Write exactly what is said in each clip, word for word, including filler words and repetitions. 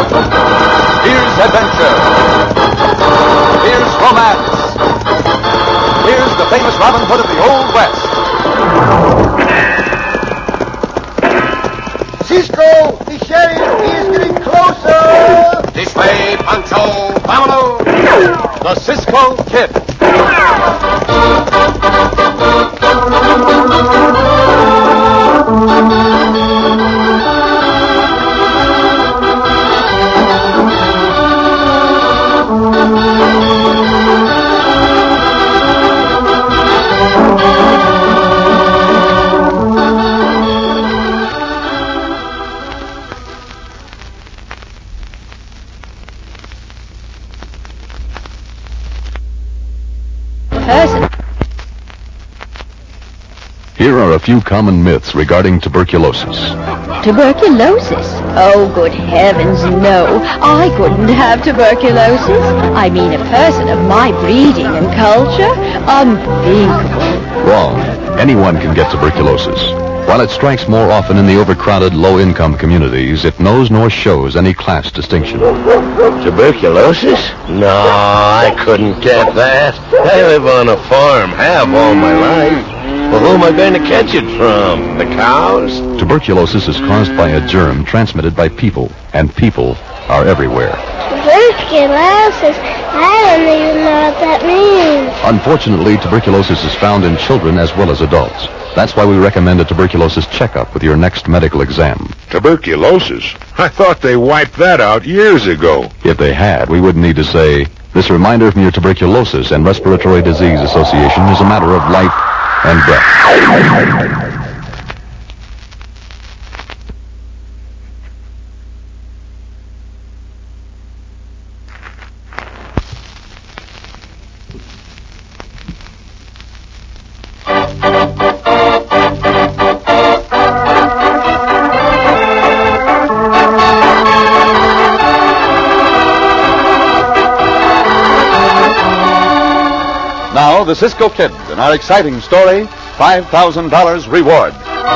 Here's adventure. Here's romance. Here's the famous Robin Hood of the Old West. Cisco, the sheriff, he is getting closer. This way, Pancho. Vámonos. The Cisco Kid. Here are a few common myths regarding tuberculosis. Tuberculosis? Oh, good heavens, no. I couldn't have tuberculosis. I mean, a person of my breeding and culture? Unthinkable. Wrong. Anyone can get tuberculosis. While it strikes more often in the overcrowded, low-income communities, it knows nor shows any class distinction. Tuberculosis? No, I couldn't get that. I live on a farm, have all my life. Well, who am I going to catch it from? The cows? Tuberculosis is caused by a germ transmitted by people, and people are everywhere. Tuberculosis? I don't even know what that means. Unfortunately, tuberculosis is found in children as well as adults. That's why we recommend a tuberculosis checkup with your next medical exam. Tuberculosis? I thought they wiped that out years ago. If they had, we wouldn't need to say, this reminder from your Tuberculosis and Respiratory Disease Association is a matter of life and death. Now, the Cisco Kid in our exciting story, five thousand dollars Reward.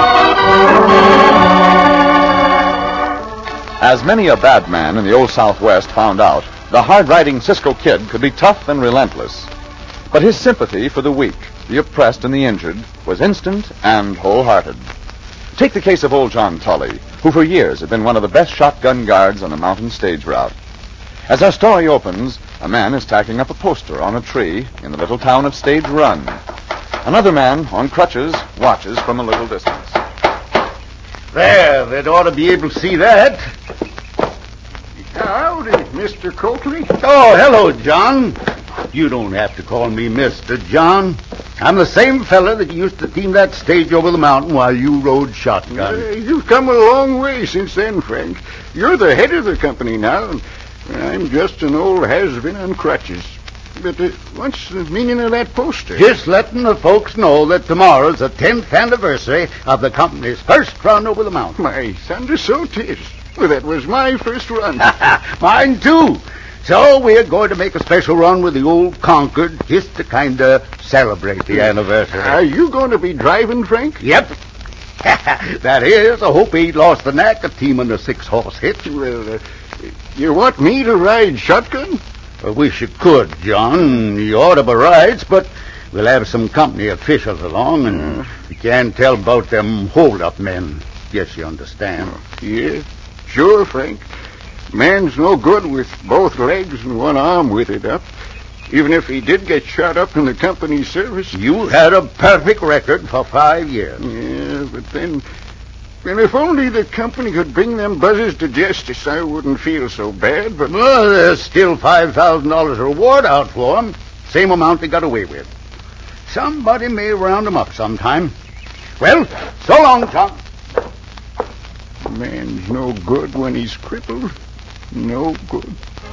As many a bad man in the Old Southwest found out, the hard-riding Cisco Kid could be tough and relentless. But his sympathy for the weak, the oppressed, and the injured was instant and wholehearted. Take the case of old John Tully, who for years had been one of the best shotgun guards on the mountain stage route. As our story opens, a man is tacking up a poster on a tree in the little town of Stage Run. Another man, on crutches, watches from a little distance. There, they'd ought to be able to see that. Howdy, Mister Coakley. Oh, hello, John. You don't have to call me Mister John. I'm the same fella that used to team that stage over the mountain while you rode shotgun. Uh, you've come a long way since then, Frank. You're the head of the company now, and I'm just an old has-been on crutches. But uh, what's the meaning of that poster? Just letting the folks know that tomorrow's the tenth anniversary of the company's first run over the mountain. My thunder, so 'tis. Well, that was my first run. Mine, too. So we're going to make a special run with the old Concord just to kind of celebrate the anniversary. Are you going to be driving, Frank? Yep. That is, I hope he lost the knack of teaming a six-horse hitch. Well, uh, you want me to ride shotgun? I wish you could, John. You ought to be rides, but we'll have some company officials along, and uh, you can't tell about them hold-up men. Guess you understand. Yeah, sure, Frank. Man's no good with both legs and one arm with it up. Even if he did get shot up in the company's service. You had a perfect record for five years. Yeah, but then... Well, if only the company could bring them buzzers to justice, I wouldn't feel so bad, but... Well, there's still five thousand dollars reward out for them. Same amount they got away with. Somebody may round them up sometime. Well, so long, Tom. Man's no good when he's crippled. No good.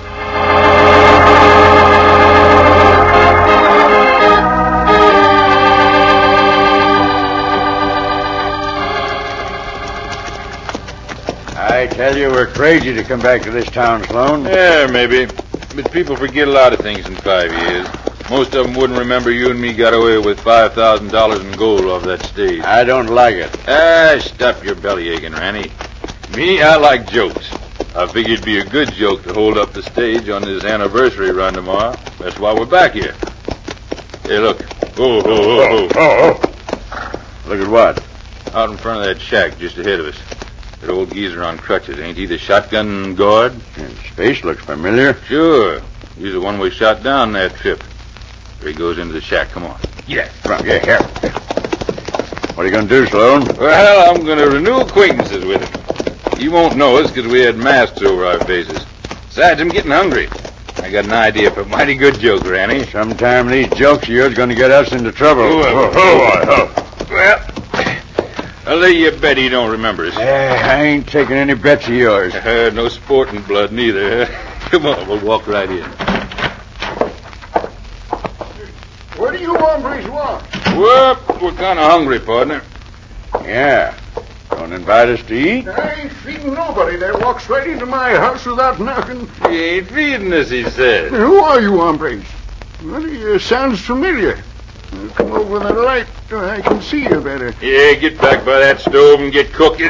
I tell you, we're crazy to come back to this town, Sloan. Yeah, maybe. But people forget a lot of things in five years. Most of them wouldn't remember you and me got away with five thousand dollars in gold off that stage. I don't like it. Ah, stop your belly aching, Ranny. Me, I like jokes. I figured it'd be a good joke to hold up the stage on this anniversary run tomorrow. That's why we're back here. Hey, look. Oh, oh, oh, oh. Oh, oh. Look at what? Out in front of that shack just ahead of us. That old geezer on crutches. Ain't he the shotgun guard? His face looks familiar. Sure. He's the one we shot down that trip. Here he goes into the shack. Come on. Yeah. Come on, yeah, here. What are you going to do, Sloan? Well, I'm going to renew acquaintances with him. You won't know us because we had masks over our faces. Besides, I'm getting hungry. I got an idea for a mighty good joke, Granny. Sometime these jokes of yours are going to get us into trouble. Oh, oh, oh, oh. Well, I'll lay you a bet he don't remember us. Uh, I ain't taking any bets of yours. Uh, no sporting blood, neither. Come on, we'll walk right in. What do you hombres want? Well, we're kind of hungry, partner. Yeah. Don't invite us to eat? I ain't feeding nobody that walks right into my house without knocking. He ain't feeding us, he says. Who are you, hombres? Well, he uh, sounds familiar. Uh, come over with the light. Uh, I can see you better. Yeah, get back by that stove and get cooking.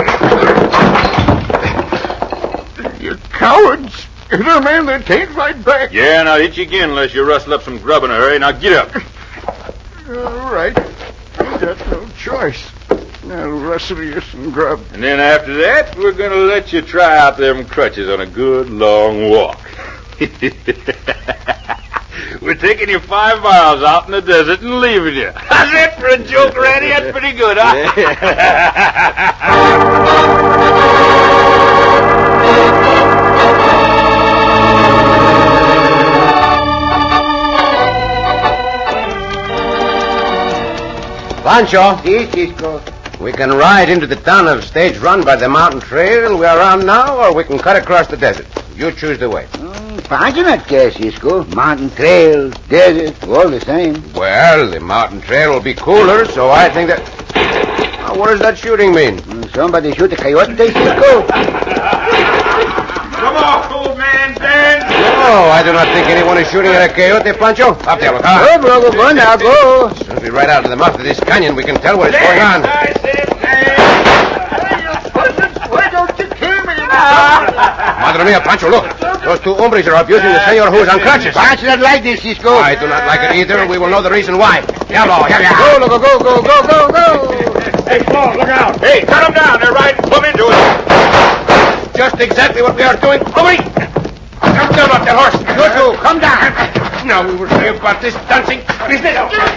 You cowards. You're the man that can't fight back. Yeah, and I'll hit you again unless you rustle up some grub in a hurry. Now get up. All right. Ain't got no choice. I'll rustle you some grub. And then after that, we're going to let you try out them crutches on a good long walk. We're taking you five miles out in the desert and leaving you. How's that for a joke, Randy? That's pretty good, huh? Pancho. Si, Cisco. We can ride into the town of Stage Run by the mountain trail we are on now, or we can cut across the desert. You choose the way. Mm, Pancho not care, Cisco. Mountain trail, desert, all the same. Well, the mountain trail will be cooler, so I think that... Now, what does that shooting mean? Mm, somebody shoot a coyote, Cisco? Come on, old man, dance. No, I do not think anyone is shooting at a coyote, Pancho. Up there, look. Huh? Go, bro, go, now, go. As soon as we ride out to the mouth of this canyon, we can tell what is going on. I said dance. Why don't you kill me now? Madre mia, Pancho, look. Those two hombres are abusing the senor who is on crutches. Pancho not like this, Cisco. I do not like it either. We will know the reason why. Diablo, here you Go, look, go, go, go, go, go. Hey, Paul, look out. Hey, cut them down. They're riding plumb into us. Just exactly what we are doing. Hombre! Come down off that horse. You two, come down. Now we will see about this dancing business.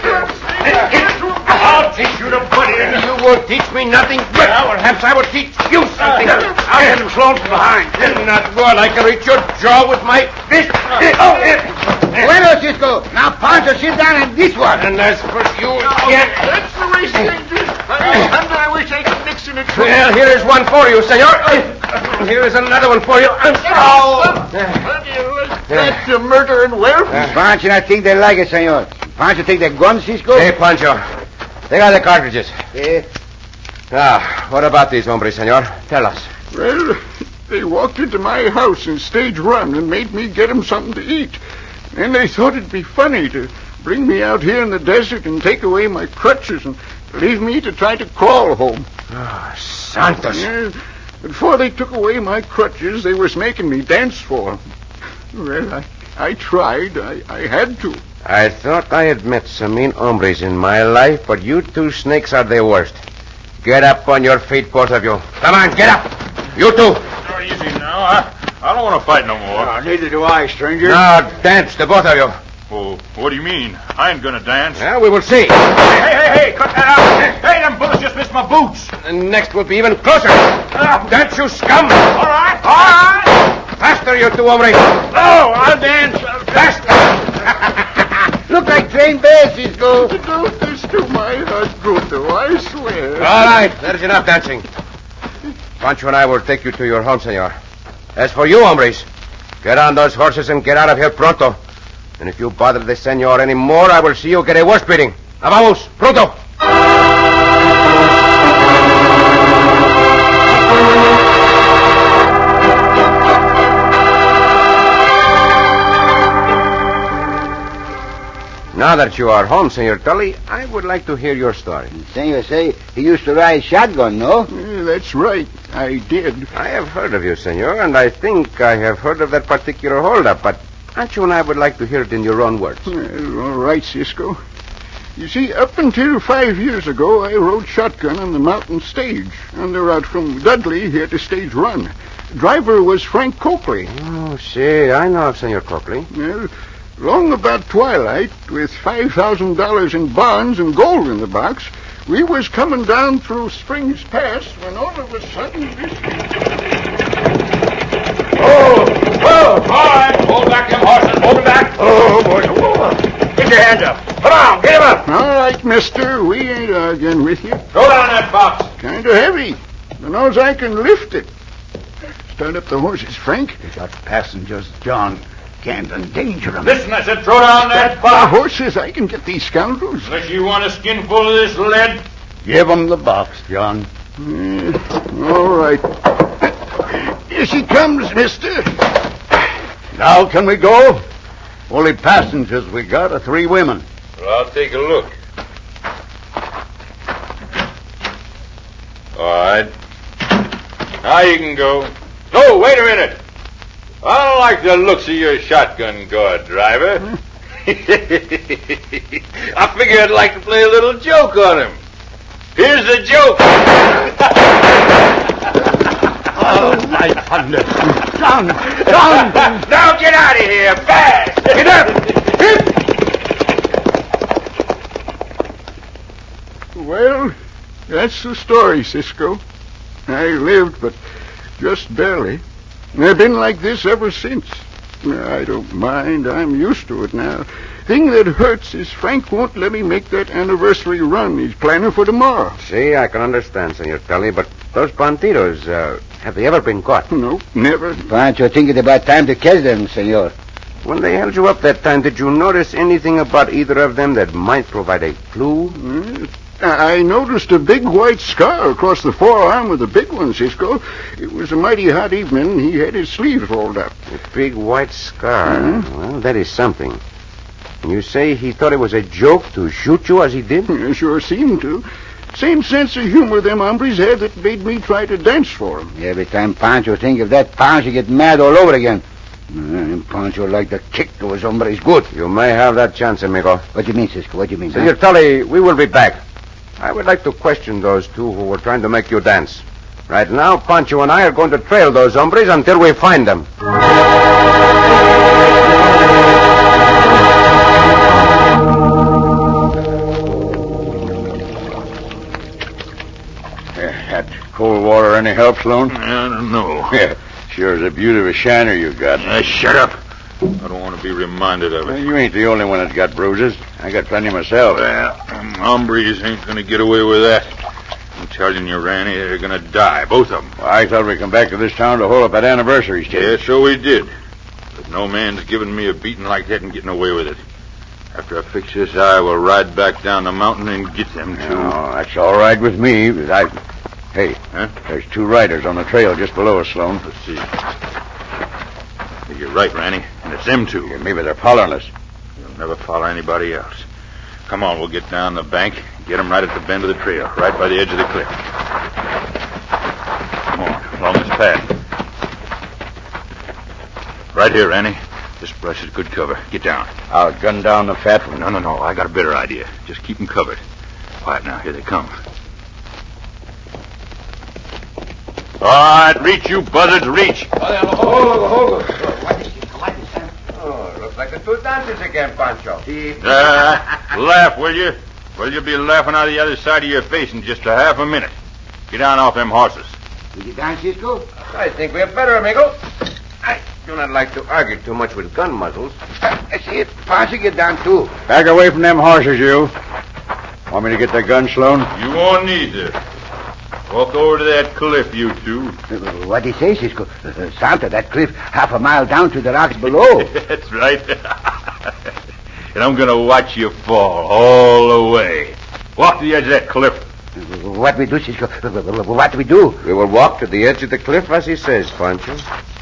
I'll teach you to put it in. You won't teach me nothing, but perhaps I will teach you something. I'll get him thrown from behind. Not good. I can reach your jaw with my fist. Oh, Bueno, Cisco. Now, Pancho, sit down in this one. And as for you, yeah. That's the way things is. I wish I could mix in it. Well, here is one for you, senor. Here is another one for you. Oh. That's a murder and werewolf. Pancho not think they like it, senor. Pancho take the gun, Cisco? Hey, Pancho. They got the cartridges. Yeah. Ah, what about these hombres, senor? Tell us. Well, they walked into my house in Stage Run and made me get them something to eat. And they thought it'd be funny to bring me out here in the desert and take away my crutches and leave me to try to crawl home. Ah, Santos. Yeah, before they took away my crutches, they was making me dance for them. Well, I, I tried. I, I had to. I thought I had met some mean hombres in my life, but you two snakes are the worst. Get up on your feet, both of you. Come on, get up. You two. Oh, easy now. I, I don't want to fight no more. Uh, neither do I, stranger. Now dance, the both of you. Well, what do you mean? I ain't gonna dance. Well, we will see. Hey, hey, hey, hey, cut that out. Hey, them bullets just missed my boots. And next will be even closer. Uh, dance, you scum. All right, all right. Faster, you two hombres. Oh, I'll dance. Faster. Look like trained bears, Cisco. Don't this to my heart good, though, I swear. All right, that is enough dancing. Pancho and I will take you to your home, senor. As for you, hombres, get on those horses and get out of here pronto. And if you bother the senor any more, I will see you get a worse beating. Vamos, pronto. Now that you are home, Senor Tully, I would like to hear your story. Senor say he used to ride shotgun, no? Yeah, that's right. I did. I have heard of you, senor, and I think I have heard of that particular holdup, but Pancho and I would like to hear it in your own words. Well, all right, Cisco. You see, up until five years ago, I rode shotgun on the mountain stage, on the route from Dudley here to Stage Run. Driver was Frank Coakley. Oh, see, I know of Senor Coakley. Well, long about twilight, with five thousand dollars in bonds and gold in the box, we was coming down through Springs Pass when all of a sudden this... Oh! Oh! All right, hold back them horses. Hold them back. Oh, boy. Whoa. Get your hands up. Come on, get him up. All right, mister. We ain't arguing with you. Throw down that box. Kind of heavy. But knows I can lift it. Start up the horses, Frank. We got passengers, John. Can't endanger them. Listen, I said throw down that The box. horses, I can get these scoundrels. Unless you want a skin full of this lead. Give them the box, John. Mm, all right. Here she comes, mister. Now can we go? Only passengers we got are three women. Well, I'll take a look. All right. Now you can go. No, wait a minute. I don't like the looks of your shotgun guard, driver. I figured I'd like to play a little joke on him. Here's the joke. Oh, my thunder. John! John! Now get out of here, fast! Get up! Well, that's the story, Cisco. I lived, but just barely. I've been like this ever since. I don't mind. I'm used to it now. Thing that hurts is Frank won't let me make that anniversary run he's planning for tomorrow. See, I can understand, Senor Tully, but those bandidos, uh, have they ever been caught? No, never. Pancho, think it's about time to catch them, senor. When they held you up that time, did you notice anything about either of them that might provide a clue? Mm, I noticed a big white scar across the forearm of the big one, Cisco. It was a mighty hot evening, and he had his sleeves rolled up. A big white scar. Mm-hmm. Well, that is something. And you say he thought it was a joke to shoot you as he did? It sure seemed to. Same sense of humor them hombres had that made me try to dance for him. Every time Pancho think of that, Pancho get mad all over again. Uh, Pancho like to kick those hombres good. You may have that chance, amigo. What do you mean, Cisco? What do you mean? Senor Tully, we will be back. I would like to question those two who were trying to make you dance. Right now, Pancho and I are going to trail those hombres until we find them. That cold water any help, Sloan? I don't know. Yeah, sure is a beauty of a shiner you got. Uh, shut up. I don't want to be reminded of Well, it. you ain't the only one that's got bruises. I got plenty myself. Well, them hombres ain't going to get away with that. I'm telling you, Ranny, they're going to die, both of them. Well, I thought we'd come back to this town to hold up that anniversary stage. Yeah, so we did. But no man's giving me a beating like that and getting away with it. After I fix this eye, we'll ride back down the mountain and get them two. Oh, that's all right with me. But I... Hey, Huh? there's two riders on the trail just below us, Sloan. Let's see. You're right, Ranny. And it's them two. Yeah, maybe they're following us. You'll never follow anybody else. Come on, we'll get down the bank, get them right at the bend of the trail, right by the edge of the cliff. Come on, along this path. Right here, Ranny. This brush is good cover. Get down. I'll gun down the fat one. No, no, no. I got a better idea. Just keep them covered. Quiet now. Here they come. All right, reach, you buzzards, reach. Oh, looks like the two dancers again, Pancho. Uh, laugh, will you? Well, you'll be laughing out of the other side of your face in just a half a minute. Get down off them horses. Will you dance, Cisco? I think we are better, amigo. I do not like to argue too much with gun muzzles. I see it. Pancho get down, too. Back away from them horses, you. Want me to get the gun, Sloan? You won't need to. Walk over to that cliff, you two. Uh, what do you say, Cisco? Uh, Santa, that cliff half a mile down to the rocks below. That's right. And I'm going to watch you fall all the way. Walk to the edge of that cliff. Uh, what we do, Cisco? Uh, what do we do? We will walk to the edge of the cliff as he says, Pancho.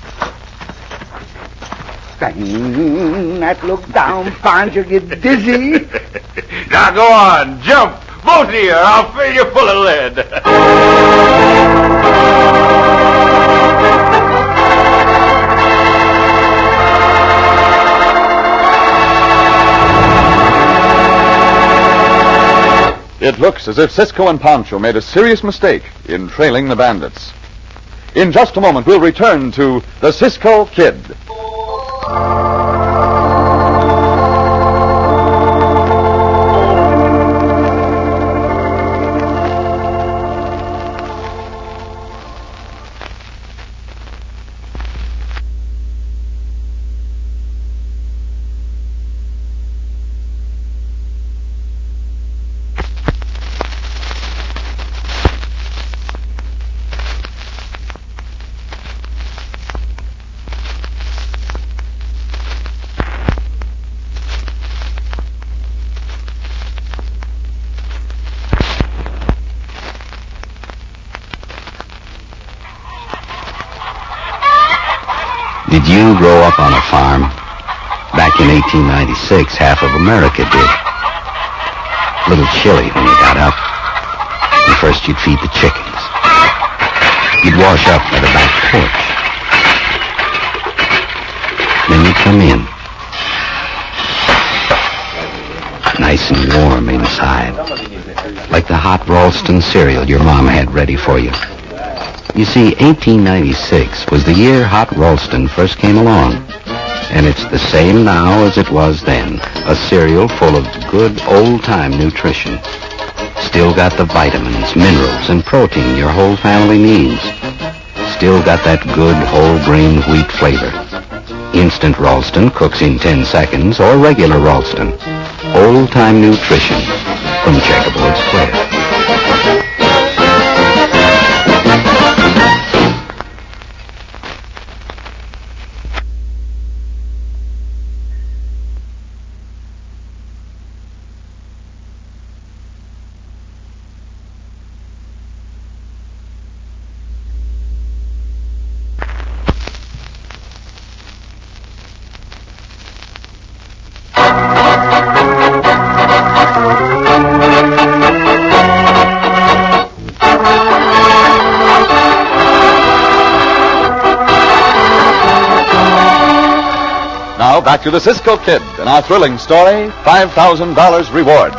Not look down, Pancho get dizzy. Now go on, jump. Both of you, or I'll fill you full of lead. It looks as if Cisco and Pancho made a serious mistake in trailing the bandits. In just a moment, we'll return to the Cisco Kid. Did you grow up on a farm? Back in eighteen ninety-six, half of America did. A little chilly when you got up. And first you'd feed the chickens. You'd wash up by the back porch. Then you'd come in. Nice and warm inside. Like the hot Ralston cereal your mom had ready for you. You see, eighteen ninety-six was the year Hot Ralston first came along. And it's the same now as it was then. A cereal full of good old-time nutrition. Still got the vitamins, minerals, and protein your whole family needs. Still got that good whole-grain wheat flavor. Instant Ralston cooks in ten seconds, or regular Ralston. Old-time nutrition from Checkerboard Square. Back to the Cisco Kid and our thrilling story, five thousand dollars reward.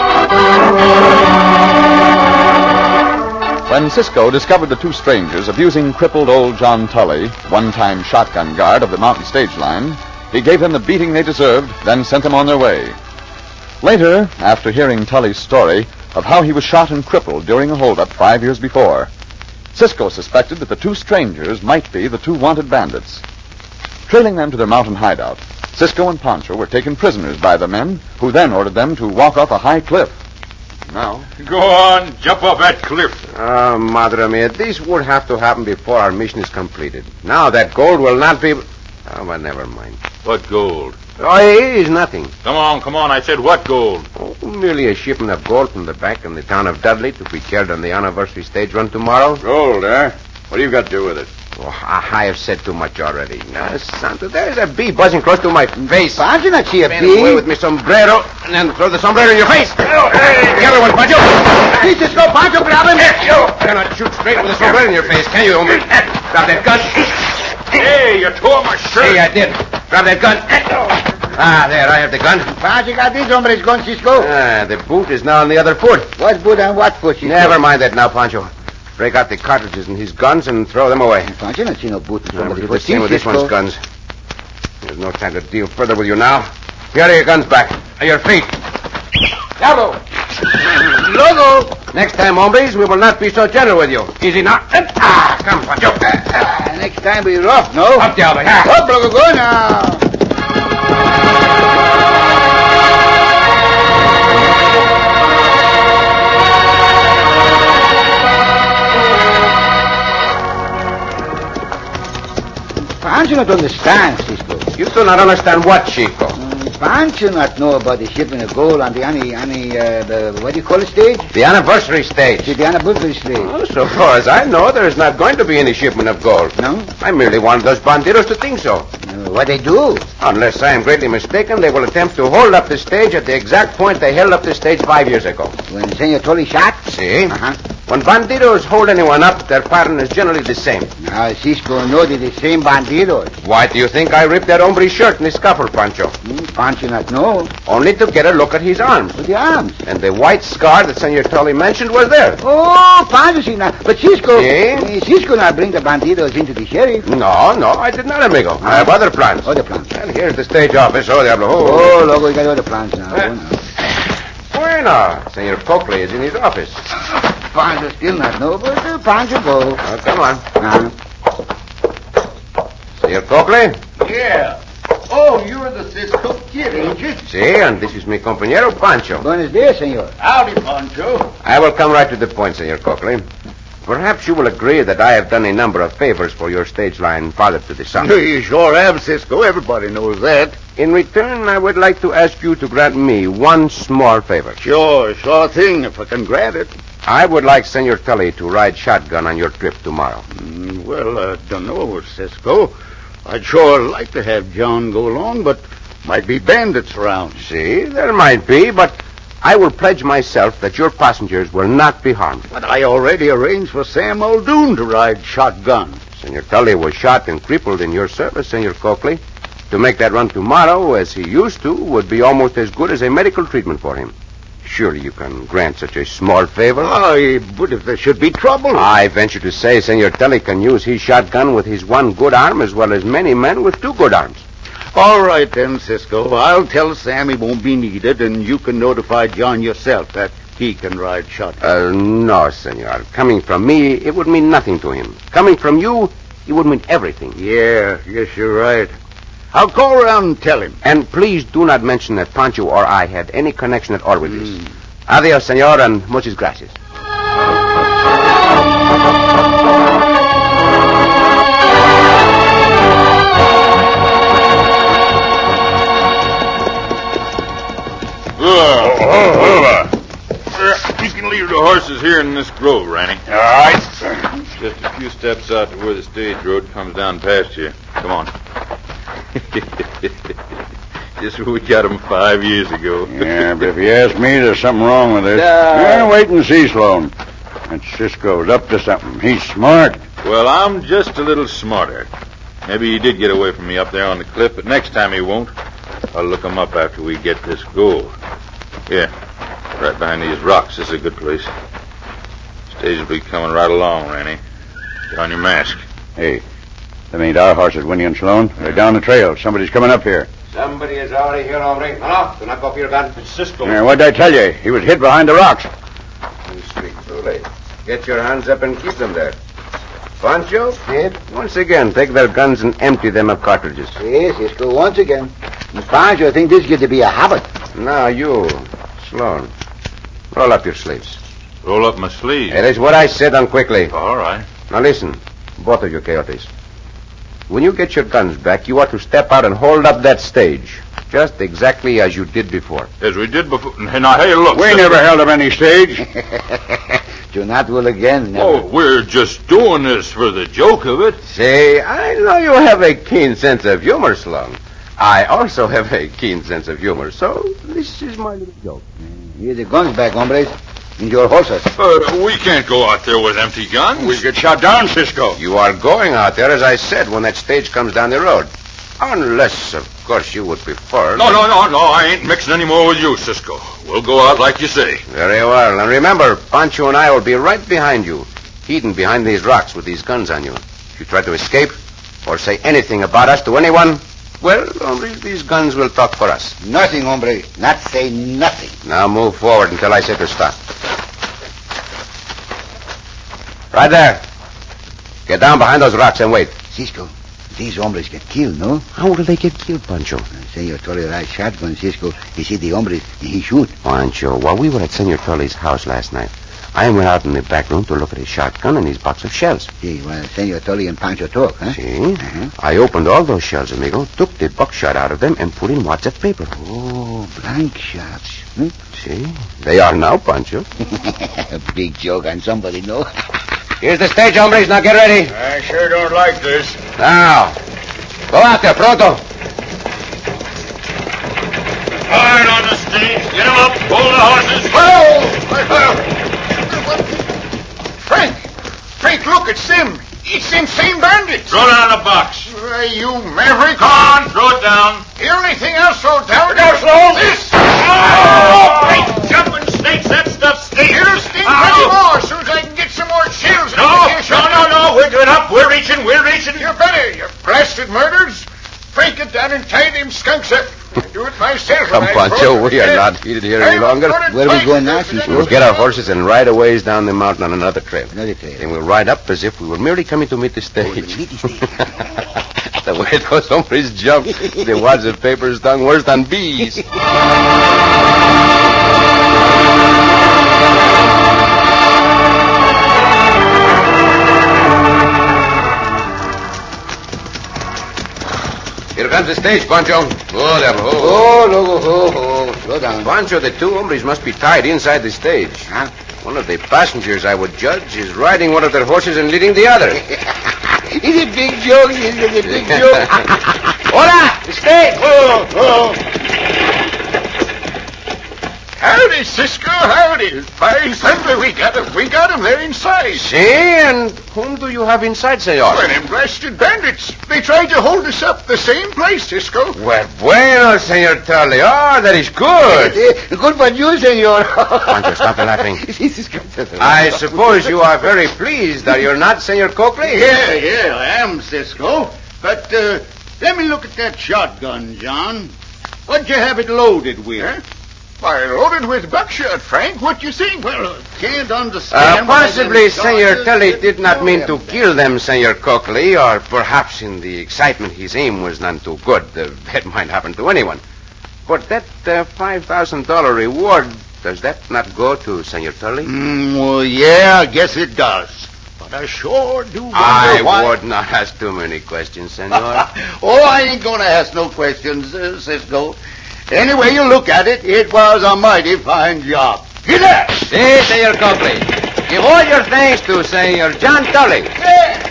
When Cisco discovered the two strangers abusing crippled old John Tully, one-time shotgun guard of the mountain stage line, he gave them the beating they deserved, then sent them on their way. Later, after hearing Tully's story of how he was shot and crippled during a holdup five years before, Cisco suspected that the two strangers might be the two wanted bandits. Trailing them to their mountain hideout, Cisco and Pancho were taken prisoners by the men, who then ordered them to walk off a high cliff. Now, go on, jump off that cliff. Oh, madre mia, this would have to happen before our mission is completed. Now that gold will not be... Oh, but never mind. What gold? Oh, it is nothing. Come on, come on, I said what gold? Oh, merely a shipment of gold from the bank in the town of Dudley to be carried on the anniversary stage run tomorrow. Gold, eh? What do you got to do with it? Oh, I have said too much already. Now, Santo, there's a bee buzzing close to my face. Pancho, not see a Bend bee. away with me sombrero, and then throw the sombrero in your face. Oh, hey, the other one, Pancho. Please, just go, Pancho, grab him. Hey, you cannot shoot straight with the sombrero in your face, can you, hombre? Grab that gun. Hey, you tore my shirt. Hey, I did. Grab that gun. Ah, there, I have the gun. Pancho got these hombres gun, Cisco. Ah, the boot is now on the other foot. What boot and what foot, Cisco? Never mind that now, Pancho. Break out the cartridges in his guns and throw them away. Pancho, not see no boot. I'll do the same with this one's guns. There's no time to deal further with you now. Here are your guns back. At your feet. Diablo! Logo! Next time, hombres, we will not be so gentle with you. Easy now. Ah, come, Pancho. Ah, next time we rough, no? Up, Diablo. Ah. Up, Logo, go now. Pancho not understand, Cisco. You do not understand what, Chico? Mm, Pancho not know about the shipment of gold on the, any, any, uh, the, what do you call it, stage? The anniversary stage. The, the anniversary stage. Oh, so far as I know, there is not going to be any shipment of gold. No? I merely wanted those bandidos to think so. Uh, what they do? Unless I am greatly mistaken, they will attempt to hold up the stage at the exact point they held up the stage five years ago. When Senor Tully shot? See? Uh-huh. When bandidos hold anyone up, their pattern is generally the same. Now, Cisco know that the same bandidos. Why do you think I ripped that hombre's shirt in the scuffle, Pancho? Hmm, Pancho not know. Only to get a look at his arms. With the arms. And the white scar that Senor Tully mentioned was there. Oh, Pancho, see now. But Cisco... See? Uh, Cisco not bring the bandidos into the sheriff. No, no, I did not, amigo. I have other plans. Other plans. And here's the stage office. Oh, Diablo. Oh, oh loco, we got other plans now. Eh. Oh, no. Bueno, Senor Coakley is in his office. Pancho still not know, but uh, Pancho go. Oh, come on. Uh-huh. Senor Coakley? Yeah. Oh, you're the Cisco Kid, ain't you? Si, and this is mi compañero Pancho. Buenos dias, senor. Howdy, Pancho. I will come right to the point, Senor Coakley. Perhaps you will agree that I have done a number of favors for your stage line father to the son. You sure have, Cisco. Everybody knows that. In return, I would like to ask you to grant me one small favor. Sure, sure thing, if I can grant it. I would like Senor Tully to ride shotgun on your trip tomorrow. Mm, well, I don't know, Cisco. I'd sure like to have John go along, but might be bandits around. See, there might be, but I will pledge myself that your passengers will not be harmed. But I already arranged for Sam Muldoon to ride shotgun. Senor Tully was shot and crippled in your service, Senor Coakley. To make that run tomorrow, as he used to, would be almost as good as a medical treatment for him. Surely you can grant such a small favor? Aye, but if there should be trouble... I venture to say Senor Tully can use his shotgun with his one good arm as well as many men with two good arms. All right, then, Cisco. I'll tell Sam he won't be needed, and you can notify John yourself that he can ride shotgun. Uh, no, senor. Coming from me, it would mean nothing to him. Coming from you, it would mean everything. Yeah, yes, you're right. I'll call around and tell him. And please do not mention that Pancho or I had any connection at all with this. Mm. Adios, senor, and muchas gracias. You can leave the horses here in this grove, Ranny. All right. Just a few steps out to where the stage road comes down past here. Come on. Just where we got them five years ago. Yeah, but if you ask me, there's something wrong with it. Uh, yeah, wait and see, Sloan. That Cisco's up to something. He's smart. Well, I'm just a little smarter. Maybe he did get away from me up there on the cliff, but next time he won't. I'll look him up after we get this gold. Here, right behind these rocks. This is a good place. Stage will be coming right along, Ranny. Get on your mask. Hey, them ain't our horses, Winnie and Sloan. They're down the trail. Somebody's coming up here. Somebody is already here, hombre. No, no, do not go for your gun. It's Cisco. Yeah, what'd I tell you? He was hid behind the rocks. You speak too late. Get your hands up and keep them there. Pancho, Kid, once again, take their guns and empty them of cartridges. Yes, Cisco, once again. Pancho, I think this is going to be a habit. Now, you, Sloan, roll up your sleeves. Roll up my sleeves? It is what I said, done quickly. All right. Now, listen, both of you coyotes. When you get your guns back, you ought to step out and hold up that stage. Just exactly as you did before. As we did before. Now, hey, look. We never held up any stage. Do not will again. Never. Oh, we're just doing this for the joke of it. Say, I know you have a keen sense of humor, Sloan. I also have a keen sense of humor, so this is my little joke. Here the guns back, hombres. And your horses. Uh, we can't go out there with empty guns. We'll get shot down, Cisco. You are going out there, as I said, when that stage comes down the road. Unless, of course, you would prefer... No, no, no, no. I ain't mixing any more with you, Cisco. We'll go out like you say. Very well. And remember, Pancho and I will be right behind you, hidden behind these rocks with these guns on you. If you try to escape or say anything about us to anyone, well, hombre, these guns will talk for us. Nothing, hombre. Not say nothing. Now move forward until I say to stop. Right there. Get down behind those rocks and wait. Cisco, these hombres get killed, no? How will they get killed, Pancho? Senor Tully rides shotgun, Cisco. He see the hombres and he shoot. Pancho, while we were at Senor Tully's house last night, I went out in the back room to look at his shotgun and his box of shells. See, well, Senor Tully and Pancho talk, huh? See? Uh-huh. I opened all those shells, amigo, took the buckshot out of them, and put in wads of paper. Oh, blank shots. Hmm? See? They are now, Pancho. Big joke on somebody, no? Here's the stage, hombres. Now get ready. I sure don't like this. Now, go out there, pronto. All right, on the stage. Get them up. Hold the horses. Oh! Frank! Frank, look, it's them. It's them same bandits. Throw it on the box. Uh, you maverick. Come on, throw it down. Hear anything else throw down? Go slow. This. Oh, great jumping snakes. That stuff stinks. Here's sting plenty more as soon as I can get some more shells. No, no, no, no. We're giving up. We're reaching. We're reaching. You better, you blasted murderers. Frank, get down and tie them skunks up. I do it myself. Come, Pancho, we are not heated here any longer. Where are we going now, Cisco? We'll get our horses and ride a ways down the mountain on another trail. Another trail. Then we'll ride up as if we were merely coming to meet the stage. The way those hombres jumped, the wads of paper stung worse than bees. Here comes the stage, Pancho. Oh, there. Oh, oh, look, oh, oh, slow down. Pancho, the two hombres must be tied inside the stage. Huh? One of the passengers, I would judge, is riding one of their horses and leading the other. It's a big joke. It's a big joke. Hola, the stage. Oh, oh. Howdy, Cisco, howdy. By thunder, we got him. We got him there inside. See, and whom do you have inside, senor? Well, them blasted bandits. They tried to hold us up the same place, Cisco. Well, bueno, senor Tully. Oh, that is good. Good for you, senor. Pancho, stop laughing. I suppose you are very pleased, are you not, Senor Coakley? Yeah, yeah, I am, Cisco. But, uh, let me look at that shotgun, John. What'd you have it loaded with? Huh? Why, loaded with buckshot, Frank. What you think? Well, can't understand. Uh, possibly Senor Tully did not mean to kill them, Senor Coakley, or perhaps in the excitement his aim was none too good. Uh, that might happen to anyone. But that uh, five thousand dollars reward, does that not go to Senor Tully? Mm, well, yeah, I guess it does. But I sure do wonder I why... would not ask too many questions, Senor. Oh, I ain't going to ask no questions, uh, Cisco. Any way you look at it, it was a mighty fine job. Get up! Si, Senor Coakley. Give all your thanks to Senor John Tully. Yeah.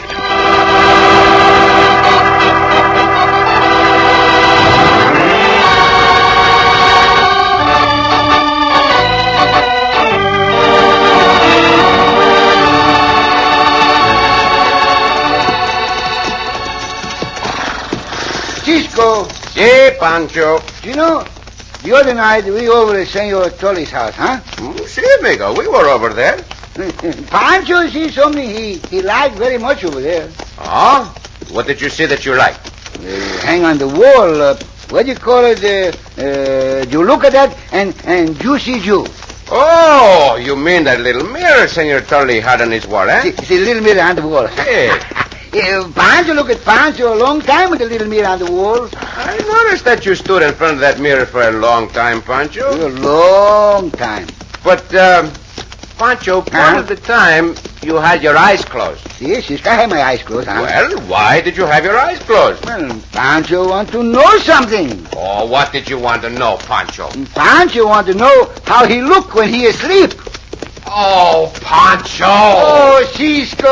Cisco. Si, Pancho. You know, the other night we over at Senor Tully's house, huh? Mm, si, amigo. We were over there. Pancho see something he, he liked very much over there. Oh? What did you see that you liked? Uh, hang on the wall. Uh, what do you call it? Uh, uh, you look at that and, and you see you. Oh, you mean that little mirror Senor Tully had on his wall, eh? It's a little mirror on the wall. Hey. Uh, Pancho look at Pancho a long time with the little mirror on the wall. I noticed that you stood in front of that mirror for a long time, Pancho. A long time. But, uh, Pancho, part huh? of the time you had your eyes closed. Yes, yes, I had my eyes closed, huh? Well, why did you have your eyes closed? Well, Pancho want to know something. Oh, what did you want to know, Pancho? Pancho want to know how he look when he asleep. Oh, Pancho! Oh, Cisco!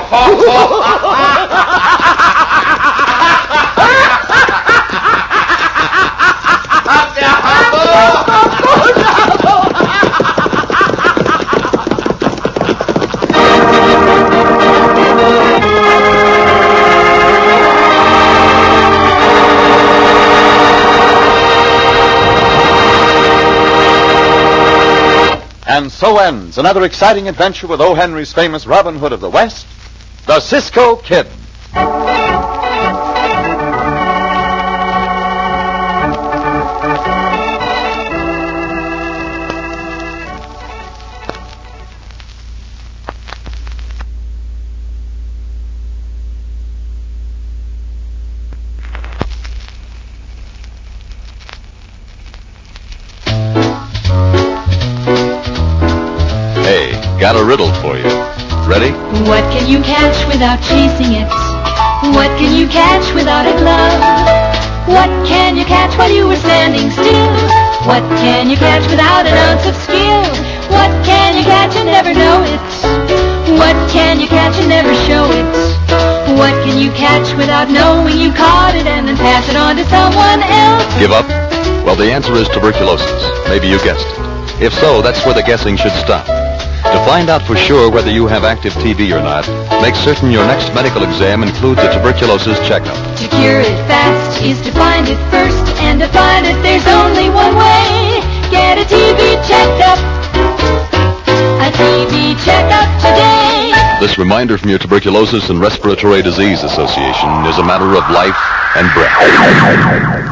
And so ends another exciting adventure with O. Henry's famous Robin Hood of the West, the Cisco Kid. Got a riddle for you. Ready? What can you catch without chasing it? What can you catch without a glove? What can you catch while you were standing still? What can you catch without an ounce of skill? What can you catch and never know it? What can you catch and never show it? What can you catch without knowing you caught it and then pass it on to someone else? Give up? Well, the answer is tuberculosis. Maybe you guessed it. If so, that's where the guessing should stop. To find out for sure whether you have active T B or not, make certain your next medical exam includes a tuberculosis checkup. To cure it fast is to find it first, and to find it there's only one way. Get a T B checkup. A T B checkup today. This reminder from your Tuberculosis and Respiratory Disease Association is a matter of life and breath.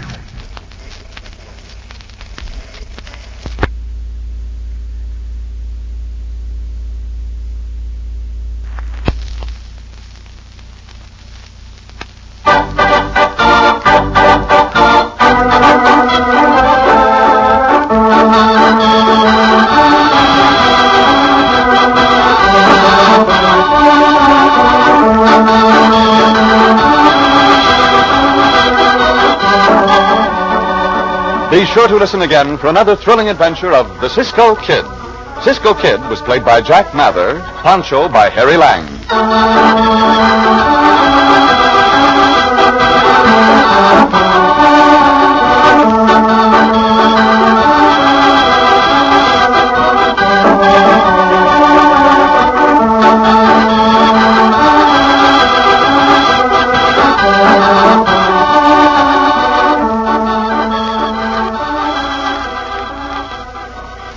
Be sure to listen again for another thrilling adventure of the Cisco Kid. Cisco Kid was played by Jack Mather, Pancho by Harry Lang.